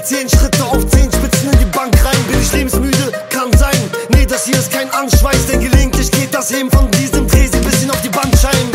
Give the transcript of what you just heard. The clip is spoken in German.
10 Schritte auf 10 Spitzen in die Bank rein. Bin ich lebensmüde? Kann sein. Nee, das hier ist kein Anschweiß, denn gelegentlich geht das Heben von diesem Dreh sie bisschen auf die Bandscheiben.